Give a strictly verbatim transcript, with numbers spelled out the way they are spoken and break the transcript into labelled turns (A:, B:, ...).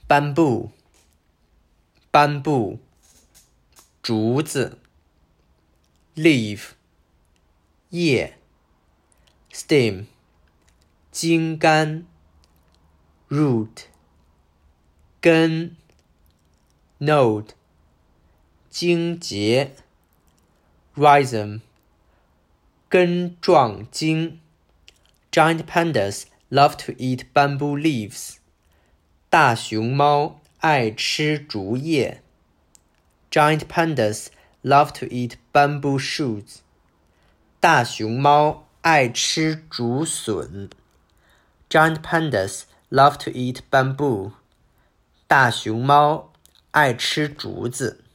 A: bamboo bamboo 竹子 leaf 叶 stem 茎干 root 根 node 茎节 rhizome 根状茎 Giant pandas love to eat bamboo leaves 大熊猫爱吃竹叶 Giant pandas love to eat bamboo shoots 大熊猫爱吃竹笋 Giant pandas love to eat bamboo 大熊猫爱吃竹子